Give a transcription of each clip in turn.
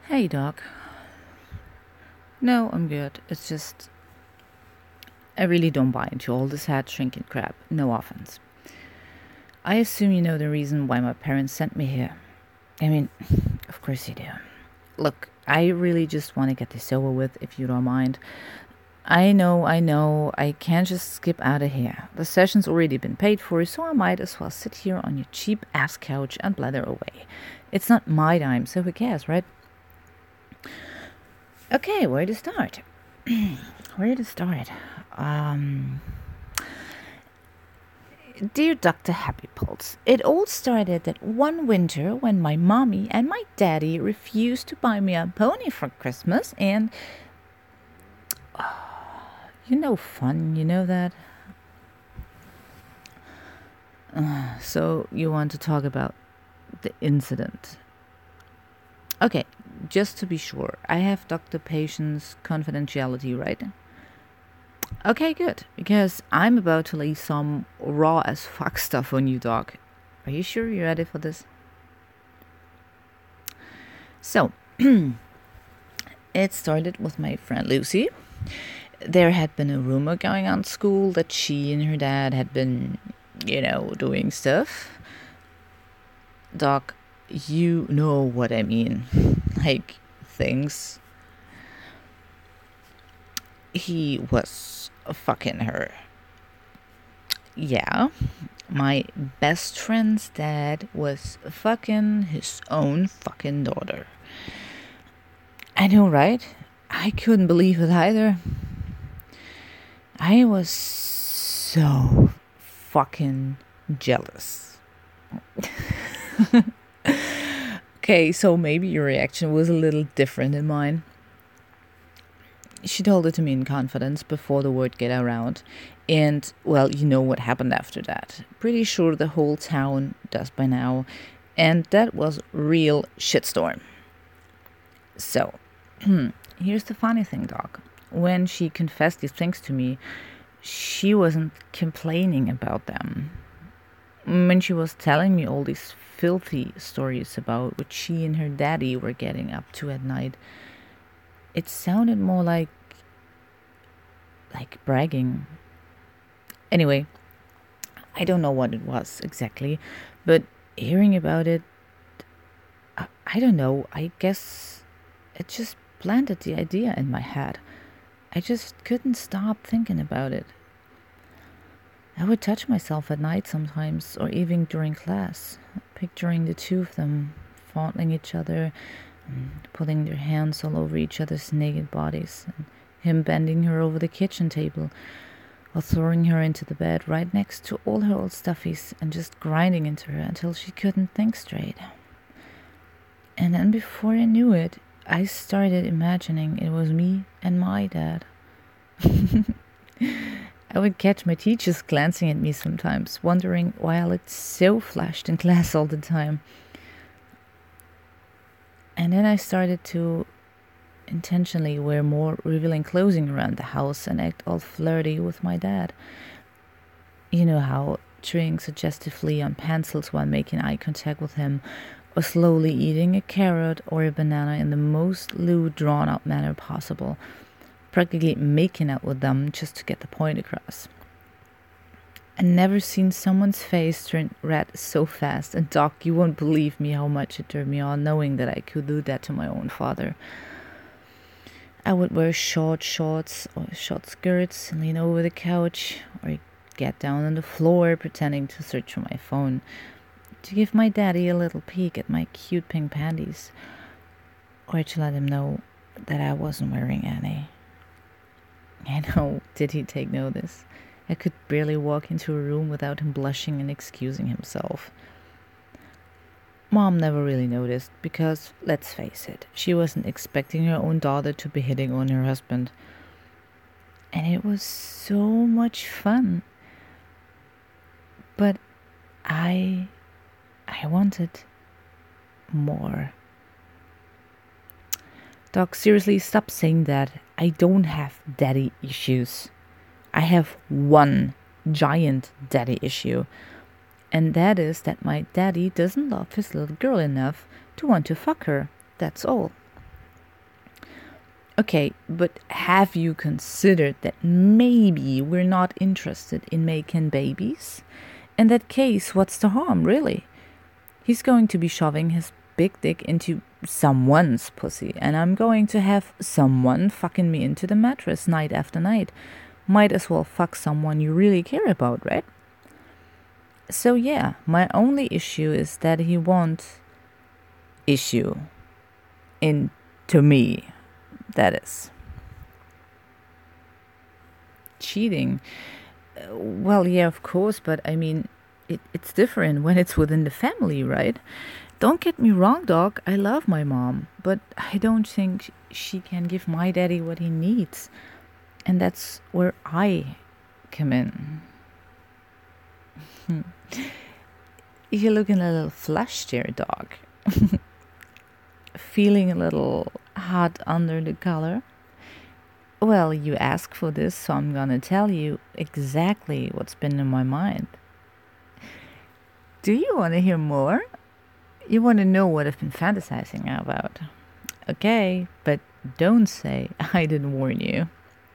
Hey, Doc. No, I'm good. It's just, I really don't buy into all this head shrinking crap. No offense. I assume you know the reason why my parents sent me here. I mean, of course you do. Look, I really just want to get this over with, if you don't mind. I know, I can't just skip out of here. The session's already been paid for, so I might as well sit here on your cheap ass couch and blather away. It's not my dime, so who cares, right? Okay, where to start? Where to start? Dear Dr. Happy Pulse, it all started that one winter when my mommy and my daddy refused to buy me a pony for Christmas, and fun, you know that? So you want to talk about the incident? Okay, just to be sure, I have Dr. Patient's confidentiality, right? Okay, good, because I'm about to lay some raw as fuck stuff on you, Doc. Are you sure you're ready for this? So, it started with my friend Lucy. There had been a rumor going on at school that she and her dad had been, doing stuff. Doc, you know what I mean. Like, things. He was fucking her. Yeah, my best friend's dad was fucking his own fucking daughter. I know, right? I couldn't believe it either. I was so fucking jealous. Okay, so maybe your reaction was a little different than mine. She told it to me in confidence before the word got around. And, well, you know what happened after that. Pretty sure the whole town does by now. And that was real shitstorm. So, here's the funny thing, Doc. When she confessed these things to me, she wasn't complaining about them. When she was telling me all these filthy stories about what she and her daddy were getting up to at night, it sounded more like bragging. Anyway, I don't know what it was exactly, but hearing about it, I don't know, I guess it just planted the idea in my head. I just couldn't stop thinking about it. I would touch myself at night sometimes, or even during class, picturing the two of them fondling each other, putting their hands all over each other's naked bodies, and him bending her over the kitchen table, or throwing her into the bed right next to all her old stuffies and just grinding into her until she couldn't think straight. And then before I knew it, I started imagining it was me and my dad. I would catch my teachers glancing at me sometimes, wondering why I looked so flushed in class all the time. And then I started to intentionally wear more revealing clothing around the house and act all flirty with my dad. You know how chewing suggestively on pencils while making eye contact with him, or slowly eating a carrot or a banana in the most lewd, drawn-out manner possible, practically making out with them just to get the point across. I never seen someone's face turn red so fast, and Doc, you won't believe me how much it turned me on knowing that I could do that to my own father. I would wear short shorts or short skirts and lean over the couch, or get down on the floor pretending to search for my phone, to give my daddy a little peek at my cute pink panties, or to let him know that I wasn't wearing any. And oh, did he take notice? I could barely walk into a room without him blushing and excusing himself. Mom never really noticed because, let's face it, she wasn't expecting her own daughter to be hitting on her husband. And it was so much fun. But I wanted more. Doc, seriously, stop saying that. I don't have daddy issues. I have one giant daddy issue. And that is that my daddy doesn't love his little girl enough to want to fuck her. That's all. Okay, but have you considered that maybe we're not interested in making babies? In that case, what's the harm, really? He's going to be shoving his big dick into someone's pussy, and I'm going to have someone fucking me into the mattress night after night. Might as well fuck someone you really care about, right? So yeah, my only issue is that he won't issue into me, that is. Cheating. Well, yeah, of course, but I mean, it's different when it's within the family, right? Don't get me wrong, dog. I love my mom, but I don't think she can give my daddy what he needs. And that's where I come in. You're looking a little flushed here, dog. Feeling a little hot under the collar. Well, you asked for this, so I'm gonna tell you exactly what's been in my mind. Do you want to hear more? You want to know what I've been fantasizing about? Okay, but don't say I didn't warn you.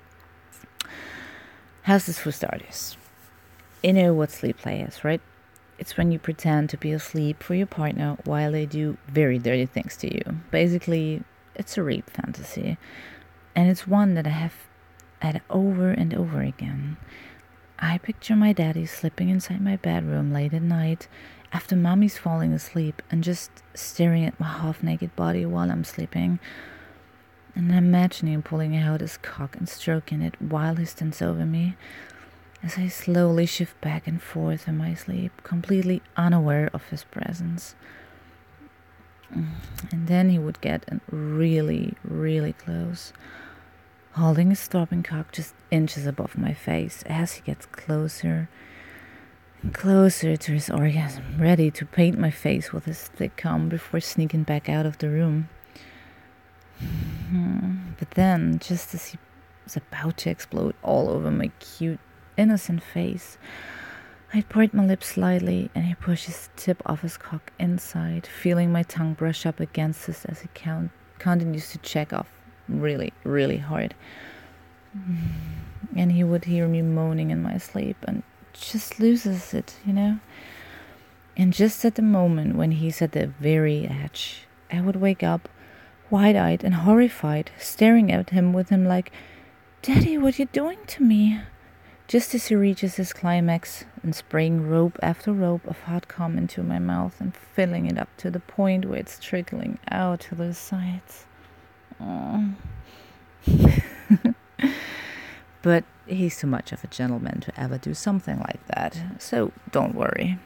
How's this for starters? You know what sleep play is, right? It's when you pretend to be asleep for your partner while they do very dirty things to you. Basically, it's a rape fantasy. And it's one that I have had over and over again. I picture my daddy slipping inside my bedroom late at night after mommy's falling asleep and just staring at my half-naked body while I'm sleeping. And I'm imagining him pulling out his cock and stroking it while he stands over me as I slowly shift back and forth in my sleep, completely unaware of his presence. And then he would get really, really close, holding his throbbing cock just inches above my face as he gets closer and closer to his orgasm, ready to paint my face with his thick cum before sneaking back out of the room. But then, just as he was about to explode all over my cute, innocent face, I part my lips slightly and he pushes the tip of his cock inside, feeling my tongue brush up against his as he continues to check off really, really hard. And he would hear me moaning in my sleep and just loses it, you know? And just at the moment when he's at the very edge, I would wake up, wide-eyed and horrified, staring at him with him like, "Daddy, what are you doing to me?" Just as he reaches his climax and spraying rope after rope of hot cum into my mouth and filling it up to the point where it's trickling out to the sides. But he's too much of a gentleman to ever do something like that, so don't worry.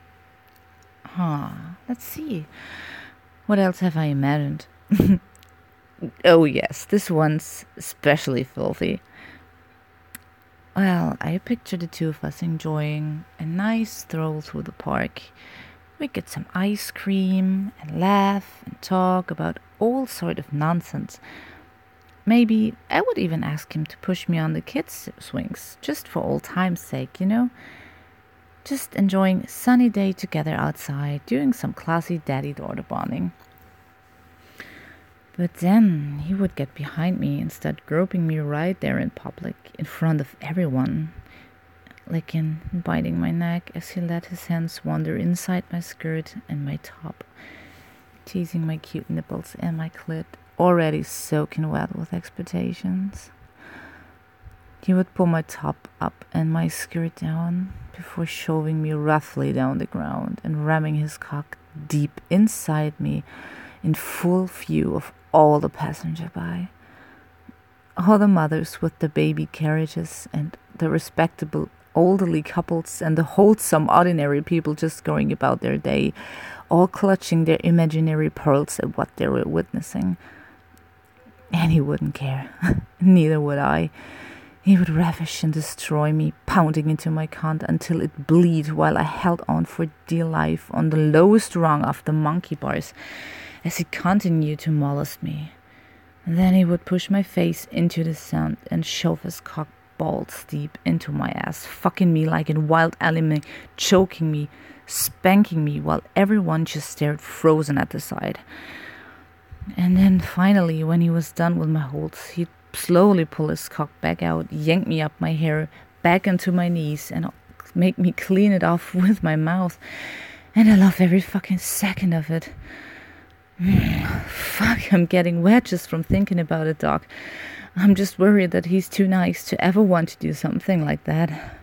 Let's see. What else have I imagined? Oh yes, this one's especially filthy. Well, I picture the two of us enjoying a nice stroll through the park. We get some ice cream and laugh and talk about all sort of nonsense. Maybe I would even ask him to push me on the kids' swings, just for old time's sake, you know? Just enjoying a sunny day together outside, doing some classy daddy-daughter bonding. But then he would get behind me and start groping me right there in public, in front of everyone, licking and biting my neck as he let his hands wander inside my skirt and my top, teasing my cute nipples and my clit, already soaking wet with expectations. He would pull my top up and my skirt down before shoving me roughly down the ground and ramming his cock deep inside me in full view of all the passenger by. All the mothers with the baby carriages and the respectable elderly couples and the wholesome ordinary people just going about their day, all clutching their imaginary pearls at what they were witnessing. And he wouldn't care. Neither would I. He would ravish and destroy me, pounding into my cunt until it bled while I held on for dear life on the lowest rung of the monkey bars as he continued to molest me. And then he would push my face into the sand and shove his cock balls deep into my ass, fucking me like a wild animal, choking me, spanking me while everyone just stared frozen at the side. And then finally, when he was done with my holds, he'd slowly pull his cock back out, yank me up my hair, back into my knees, and make me clean it off with my mouth. And I love every fucking second of it. Fuck, I'm getting wet just from thinking about it, Doc. I'm just worried that he's too nice to ever want to do something like that.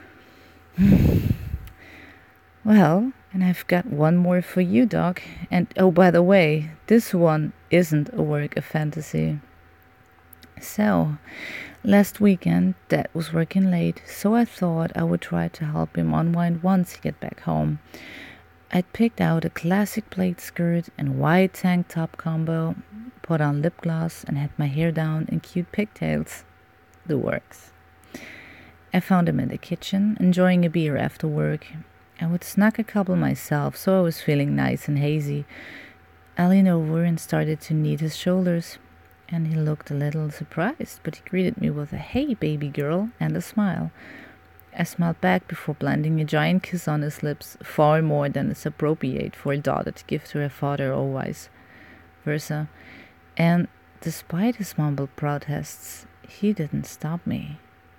Well, and I've got one more for you, Doc. And oh, by the way, this one isn't a work of fantasy. So, last weekend, Dad was working late, so I thought I would try to help him unwind once he get back home. I'd picked out a classic plaid skirt and white tank top combo, put on lip gloss, and had my hair down in cute pigtails. The works. I found him in the kitchen, enjoying a beer after work. I would snuck a couple myself, so I was feeling nice and hazy. I leaned over and started to knead his shoulders, and he looked a little surprised, but he greeted me with a "Hey, baby girl," and a smile. I smiled back before planting a giant kiss on his lips, far more than is appropriate for a daughter to give to her father or vice versa. And despite his mumbled protests, he didn't stop me.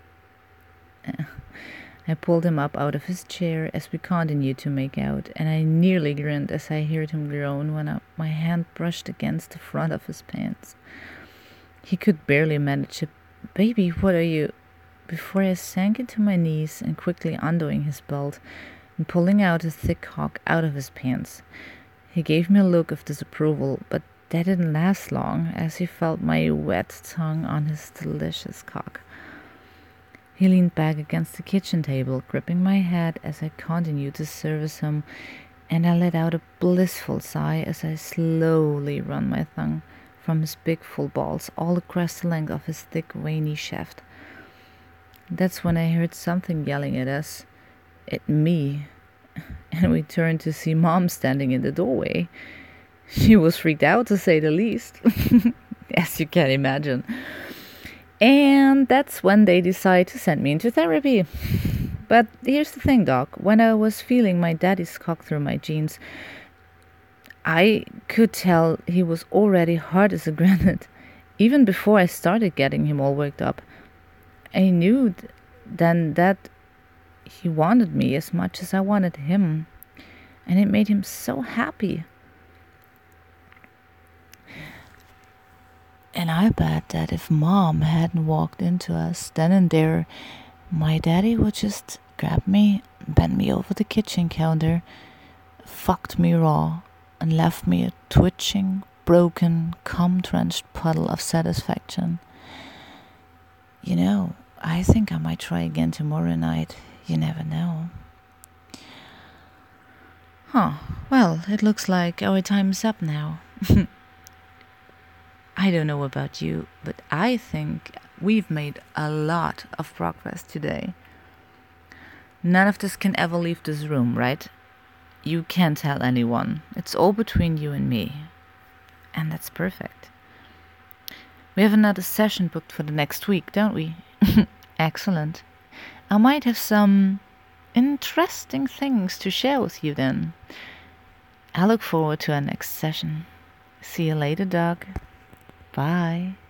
I pulled him up out of his chair as we continued to make out, and I nearly grinned as I heard him groan when my hand brushed against the front of his pants. He could barely manage it. "Baby, what are you?" Before I sank into my knees and quickly undoing his belt and pulling out his thick cock out of his pants. He gave me a look of disapproval, but that didn't last long as he felt my wet tongue on his delicious cock. He leaned back against the kitchen table, gripping my head as I continued to service him, and I let out a blissful sigh as I slowly ran my tongue from his big full balls all across the length of his thick veiny shaft. That's when I heard something yelling at us, at me, and we turned to see Mom standing in the doorway. She was freaked out, to say the least, as you can imagine. And that's when they decided to send me into therapy. But here's the thing, Doc. When I was feeling my daddy's cock through my jeans, I could tell he was already hard as a granite. Even before I started getting him all worked up, I knew then that he wanted me as much as I wanted him. And it made him so happy. And I bet that if Mom hadn't walked into us then and there, my daddy would just grab me, bend me over the kitchen counter, fucked me raw, and left me a twitching, broken, cum-drenched puddle of satisfaction. You know, I think I might try again tomorrow night. You never know. Well, it looks like our time is up now. I don't know about you, but I think we've made a lot of progress today. None of this can ever leave this room, right? You can't tell anyone. It's all between you and me. And that's perfect. We have another session booked for the next week, don't we? Excellent. I might have some interesting things to share with you then. I look forward to our next session. See you later, Doug. Bye.